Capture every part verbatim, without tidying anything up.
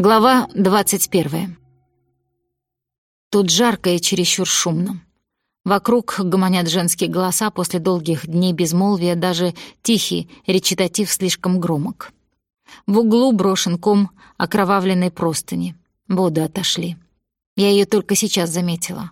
Глава двадцать первая. Тут жарко и чересчур шумно. Вокруг гомонят женские голоса, после долгих дней безмолвия даже тихий речитатив слишком громок. В углу брошен ком окровавленной простыни. Воды отошли. Я ее только сейчас заметила.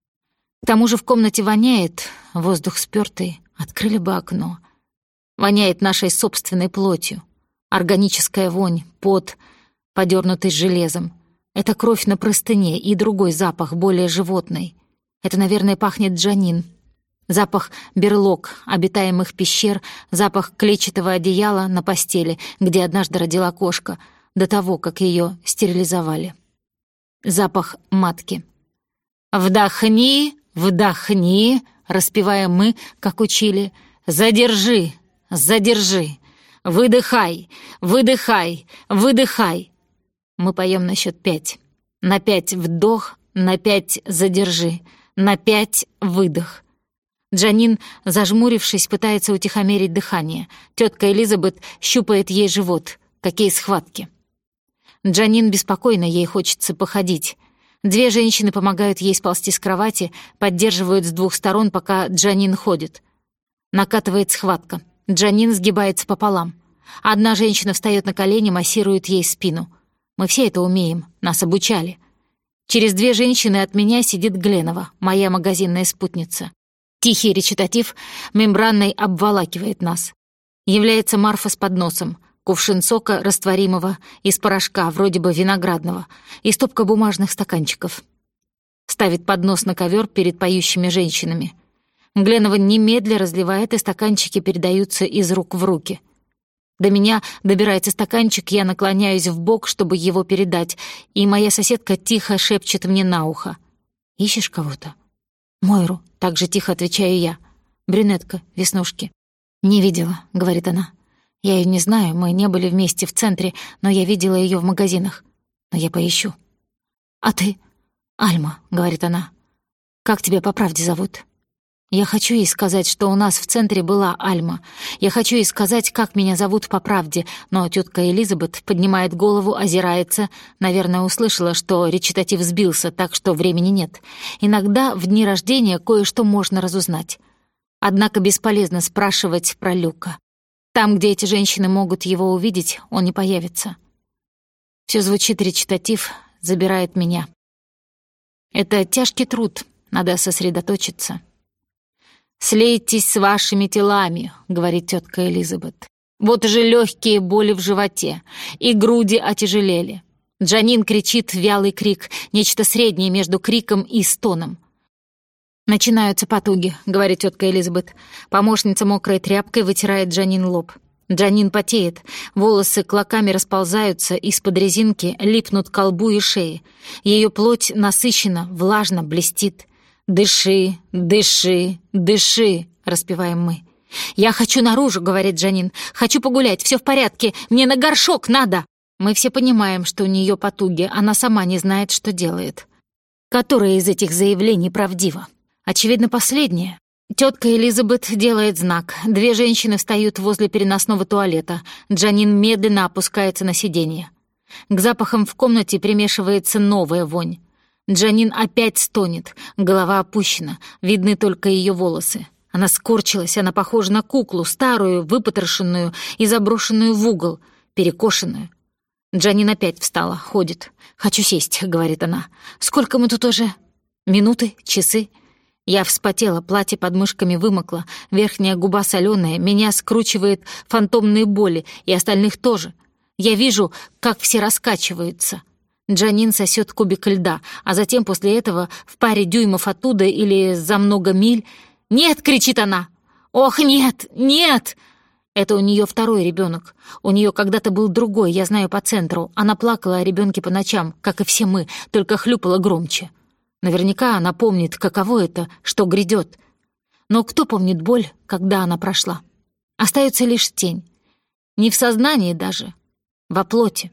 К тому же в комнате воняет, воздух спёртый, открыли бы окно. Воняет нашей собственной плотью. Органическая вонь, пот, подернутый железом. Это кровь на простыне и другой запах, более животный. Это, наверное, пахнет Джанин. Запах берлог, обитаемых пещер, запах клетчатого одеяла на постели, где однажды родила кошка, до того, как ее стерилизовали. Запах матки. «Вдохни, вдохни», — распеваем мы, как учили. «Задержи, задержи, выдыхай, выдыхай, выдыхай». Мы поем на счет пять. На пять вдох, на пять задержи, на пять выдох. Джанин, зажмурившись, пытается утихомирить дыхание. Тетка Элизабет щупает ей живот. Какие схватки. Джанин беспокойно, ей хочется походить. Две женщины помогают ей сползти с кровати, поддерживают с двух сторон, пока Джанин ходит. Накатывает схватка. Джанин сгибается пополам. Одна женщина встает на колени, массирует ей спину. Мы все это умеем, нас обучали. Через две женщины от меня сидит Гленова, моя магазинная спутница. Тихий речитатив мембранной обволакивает нас. Является Марфа с подносом, кувшин сока растворимого из порошка, вроде бы виноградного, и стопка бумажных стаканчиков. Ставит поднос на ковер перед поющими женщинами. Гленова немедля разливает, и стаканчики передаются из рук в руки. До меня добирается стаканчик, я наклоняюсь в бок, чтобы его передать, и моя соседка тихо шепчет мне на ухо. «Ищешь кого-то?» «Мойру», — так же тихо отвечаю я. «Брюнетка, веснушки». «Не видела», — говорит она. «Я ее не знаю, мы не были вместе в центре, но я видела ее в магазинах. Но я поищу». «А ты?» «Альма», — говорит она. «Как тебя по правде зовут?» Я хочу ей сказать, что у нас в центре была Альма. Я хочу ей сказать, как меня зовут по правде, но тетка Элизабет поднимает голову, озирается. Наверное, услышала, что речитатив сбился, так что времени нет. Иногда в дни рождения кое-что можно разузнать. Однако бесполезно спрашивать про Люка. Там, где эти женщины могут его увидеть, он не появится. Все звучит речитатив, забирает меня. Это тяжкий труд, надо сосредоточиться. «Слейтесь с вашими телами», — говорит тетка Элизабет. «Вот уже легкие боли в животе, и груди отяжелели». Джанин кричит вялый крик, нечто среднее между криком и стоном. «Начинаются потуги», — говорит тетка Элизабет. Помощница мокрой тряпкой вытирает Джанин лоб. Джанин потеет, волосы клоками расползаются, из-под резинки липнут к колбу и шее. Ее плоть насыщена, влажно, блестит. «Дыши, дыши, дыши», — распеваем мы. «Я хочу наружу», — говорит Джанин. «Хочу погулять, все в порядке, мне на горшок надо». Мы все понимаем, что у нее потуги, она сама не знает, что делает. Которое из этих заявлений правдиво? Очевидно, последнее. Тетка Элизабет делает знак. Две женщины встают возле переносного туалета. Джанин медленно опускается на сиденье. К запахам в комнате примешивается новая вонь. Джанин опять стонет, голова опущена, видны только ее волосы. Она скорчилась, она похожа на куклу, старую, выпотрошенную и заброшенную в угол, перекошенную. Джанин опять встала, ходит. «Хочу сесть», — говорит она. «Сколько мы тут уже?» «Минуты? Часы?» Я вспотела, платье под мышками вымокло, верхняя губа солёная, меня скручивает фантомные боли, и остальных тоже. Я вижу, как все раскачиваются. Джанин сосет кубик льда, а затем после этого в паре дюймов оттуда или за много миль... «Нет!» — кричит она. «Ох, нет! Нет!» Это у нее второй ребенок. У нее когда-то был другой, я знаю по центру. Она плакала о ребенке по ночам, как и все мы, только хлюпала громче. Наверняка она помнит, каково это, что грядет. Но кто помнит боль, когда она прошла? Остается лишь тень. Не в сознании даже, во плоти.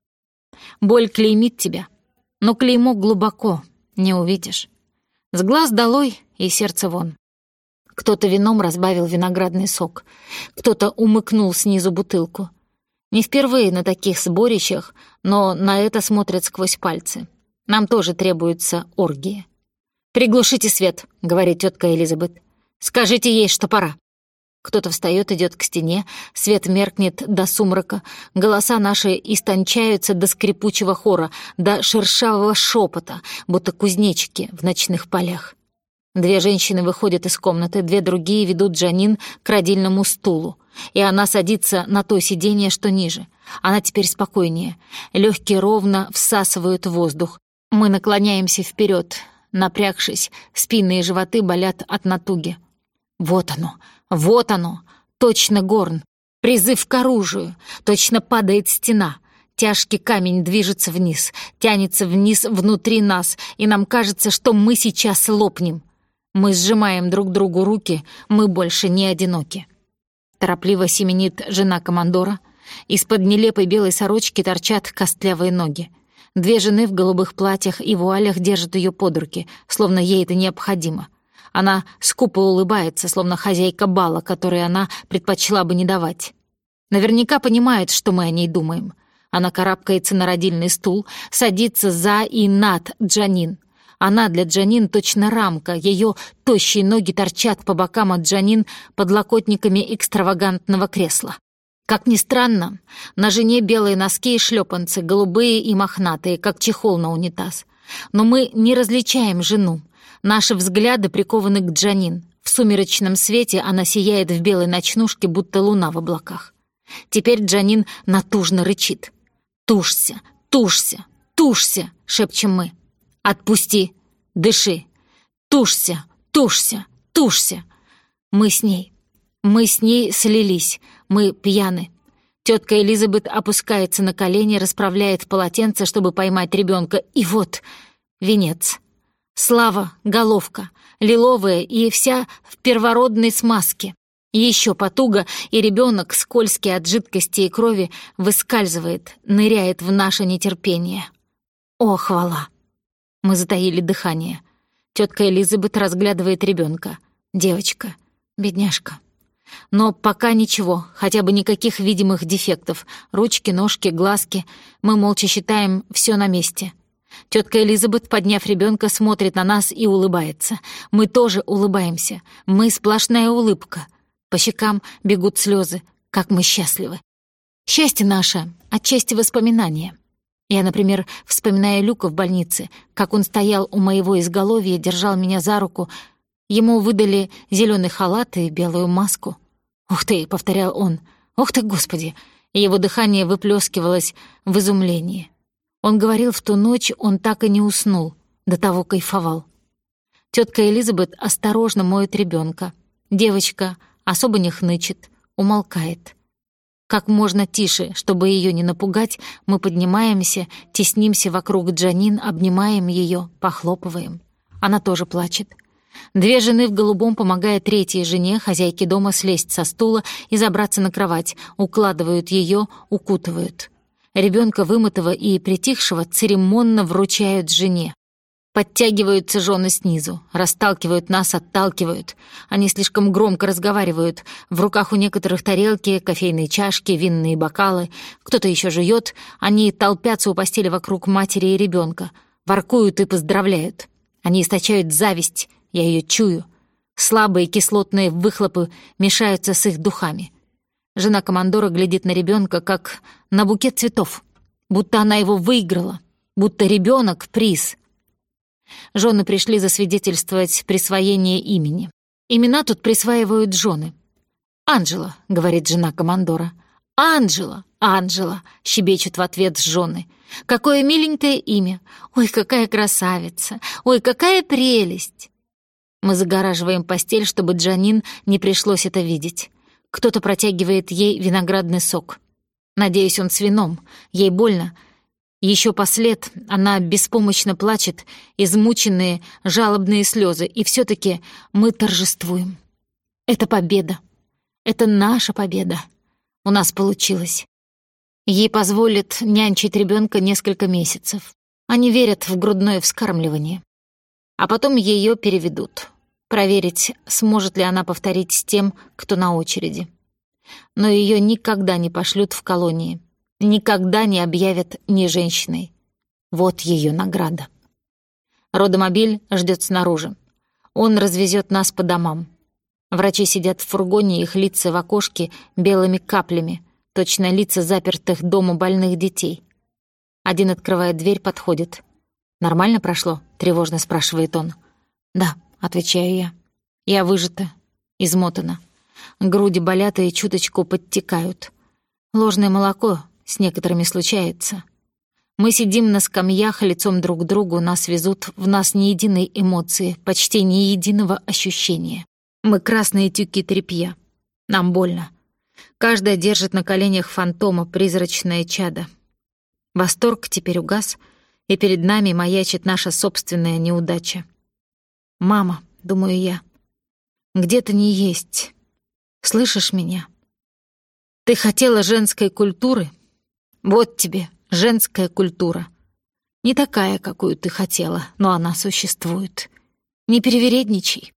Боль клеймит тебя, но клеймо глубоко, не увидишь. С глаз долой и сердце вон. Кто-то вином разбавил виноградный сок, кто-то умыкнул снизу бутылку. Не впервые на таких сборищах, но на это смотрят сквозь пальцы. Нам тоже требуется оргия. «Приглушите свет», — говорит тетка Элизабет. «Скажите ей, что пора». Кто-то встает, идет к стене, свет меркнет до сумрака, голоса наши истончаются до скрипучего хора, до шершавого шепота, будто кузнечики в ночных полях. Две женщины выходят из комнаты, две другие ведут Джанин к родильному стулу, и она садится на то сиденье, что ниже. Она теперь спокойнее, легкие ровно всасывают воздух. Мы наклоняемся вперед, напрягшись, спины и животы болят от натуги. Вот оно, вот оно, точно горн, призыв к оружию, точно падает стена. Тяжкий камень движется вниз, тянется вниз внутри нас, и нам кажется, что мы сейчас лопнем. Мы сжимаем друг другу руки, мы больше не одиноки. Торопливо семенит жена командора. Из-под нелепой белой сорочки торчат костлявые ноги. Две жены в голубых платьях и вуалях держат ее под руки, словно ей это необходимо. Она скупо улыбается, словно хозяйка бала, который она предпочла бы не давать. Наверняка понимает, что мы о ней думаем. Она карабкается на родильный стул, садится за и над Джанин. Она для Джанин точно рамка, ее тощие ноги торчат по бокам от Джанин подлокотниками экстравагантного кресла. Как ни странно, на жене белые носки и шлепанцы, голубые и мохнатые, как чехол на унитаз. Но мы не различаем жену. Наши взгляды прикованы к Джанин. В сумеречном свете она сияет в белой ночнушке, будто луна в облаках. Теперь Джанин натужно рычит. «Тушься, тушься, тушься!» — шепчем мы. «Отпусти! Дыши! Тушься, тушься, тушься!» Мы с ней. Мы с ней слились. Мы пьяны. Тетка Элизабет опускается на колени, расправляет полотенце, чтобы поймать ребенка. И вот венец. Слава, головка, лиловая и вся в первородной смазке. Еще потуга, и ребенок, скользкий от жидкости и крови, выскальзывает, ныряет в наше нетерпение. О, хвала! Мы затаили дыхание. Тетка Элизабет разглядывает ребенка. Девочка, бедняжка. Но пока ничего, хотя бы никаких видимых дефектов. Ручки, ножки, глазки. Мы молча считаем все на месте. Тетка Элизабет, подняв ребенка, смотрит на нас и улыбается. Мы тоже улыбаемся. Мы сплошная улыбка. По щекам бегут слезы. Как мы счастливы. Счастье наше отчасти воспоминания. Я, например, вспоминаю Люка в больнице, как он стоял у моего изголовья, держал меня за руку. Ему выдали зеленый халат и белую маску. «Ух ты!» — повторял он. «Ух ты, Господи!» И его дыхание выплескивалось в изумлении. Он говорил, в ту ночь он так и не уснул, до того кайфовал. Тетка Элизабет осторожно моет ребенка. Девочка особо не хнычет, умолкает. Как можно тише, чтобы ее не напугать, мы поднимаемся, теснимся вокруг Джанин, обнимаем ее, похлопываем. Она тоже плачет. Две жены в голубом помогают третьей жене, хозяйке дома, слезть со стула и забраться на кровать, укладывают ее, укутывают. Ребенка вымытого и притихшего церемонно вручают жене. Подтягиваются жены снизу, расталкивают нас, отталкивают. Они слишком громко разговаривают. В руках у некоторых тарелки, кофейные чашки, винные бокалы. Кто-то еще жует. Они толпятся у постели вокруг матери и ребенка. Воркуют и поздравляют. Они источают зависть, я ее чую. Слабые кислотные выхлопы мешаются с их духами. Жена командора глядит на ребенка, как на букет цветов. Будто она его выиграла. Будто ребенок — приз. Жены пришли засвидетельствовать присвоение имени. Имена тут присваивают жены. «Анджела», — говорит жена командора. «Анджела, Анджела», — щебечут в ответ жены. «Какое миленькое имя! Ой, какая красавица! Ой, какая прелесть!» Мы загораживаем постель, чтобы Джанин не пришлось это видеть. Кто-то протягивает ей виноградный сок. Надеюсь, он с вином. Ей больно. Еще послед она беспомощно плачет, измученные, жалобные слезы, и все-таки мы торжествуем. Это победа. Это наша победа. У нас получилось. Ей позволят нянчить ребенка несколько месяцев. Они верят в грудное вскармливание. А потом ее переведут. Проверить, сможет ли она повторить с тем, кто на очереди. Но ее никогда не пошлют в колонии, никогда не объявят ни женщиной. Вот ее награда. Родомобиль ждет снаружи. Он развезет нас по домам. Врачи сидят в фургоне, их лица в окошке белыми каплями, точно лица запертых дома больных детей. Один открывает дверь, подходит. «Нормально прошло?» — тревожно спрашивает он. «Да», — отвечаю я. Я выжата, измотана. Груди болят и чуточку подтекают. Ложное молоко с некоторыми случается. Мы сидим на скамьях лицом друг к другу, нас везут, в нас ни единой эмоции, почти ни единого ощущения. Мы красные тюки тряпья. Нам больно. Каждая держит на коленях фантома, призрачное чадо. Восторг теперь угас, и перед нами маячит наша собственная неудача. «Мама», — думаю я, — «где ты не есть? Слышишь меня? Ты хотела женской культуры? Вот тебе женская культура. Не такая, какую ты хотела, но она существует. Не перевередничай».